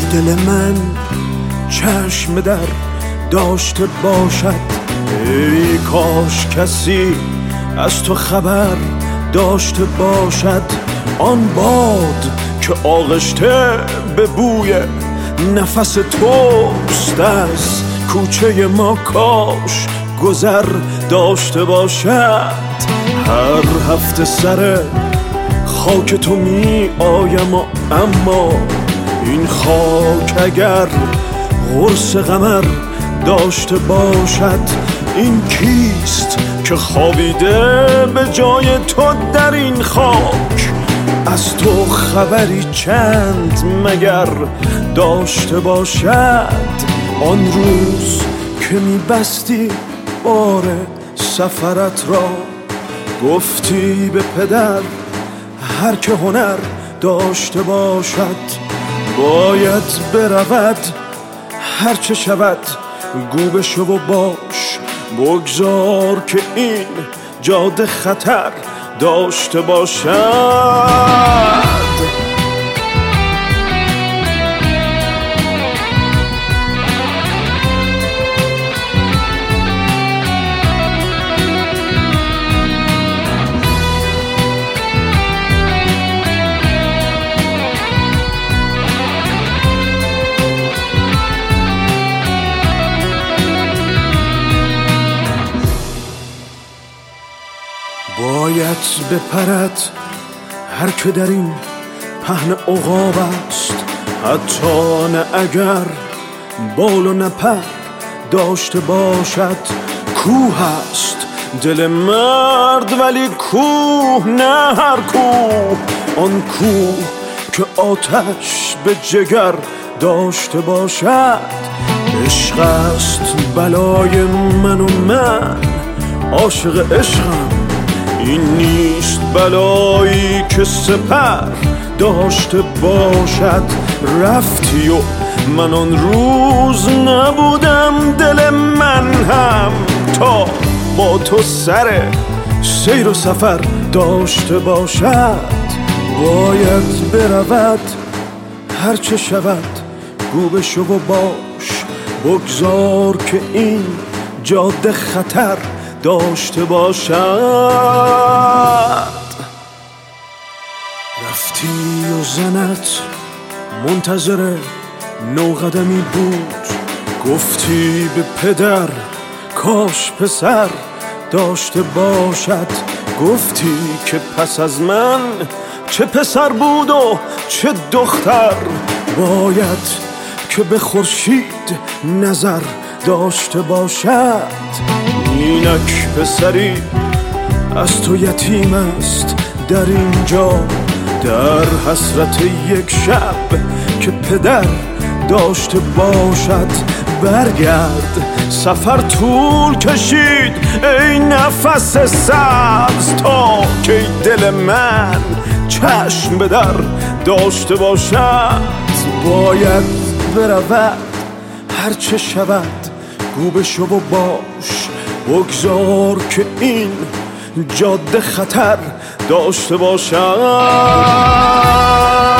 دل من چشم در داشته باشد، ای کاش کسی از تو خبر داشته باشد. آن باد که آغشته به بوی نفس توست از کوچه ما کاش گذر داشته باشد. هر هفته سر خاک تو می آیم اما این خاک اگر قرص قمر داشته باشد. این کیست که خوابیده به جای تو در این خاک؟ از تو خبری چند مگر داشته باشد؟ آن روز که میبستی بار سفرت را، گفتی به پدر هر که هنر داشته باشد باید برود، هرچه شود گو بشو و باش. بگذار که این جاده خطر داشته باشد. باید بپرد هر که در این پهن عقاب است، حتی نه اگر بال و نپر داشته باشد. کوه است دل مرد ولی کوه نه هر کوه، آن کوه که آتش به جگر داشته باشد. عشق است بلای من و من عاشق عشقم، این نیست بلایی که سپر داشته باشد. رفتی و من آن روز نبودم، دل من هم تا با تو سر سیر و سفر داشته باشد. باید برود هرچه شود گو بشو و باش. بگذار که این جاده خطر داشته باشد. رفتی و زنت منتظر نوقدمی بود، گفتی به پدر کاش پسر داشته باشد. گفتی که پس از من چه پسر بود و چه دختر، باید که به خورشید نظر داشته باشد. اینک پسری از تو یتیم است در اینجا، در حسرت یک شب که پدر داشته باشد. برگرد سفر طول کشید ای نفس سبز، تا که دل من چشم به در داشته باشد. باید برود هرچه شود گو بشو و باش. بگذار که این جاده خطر داشته باشد.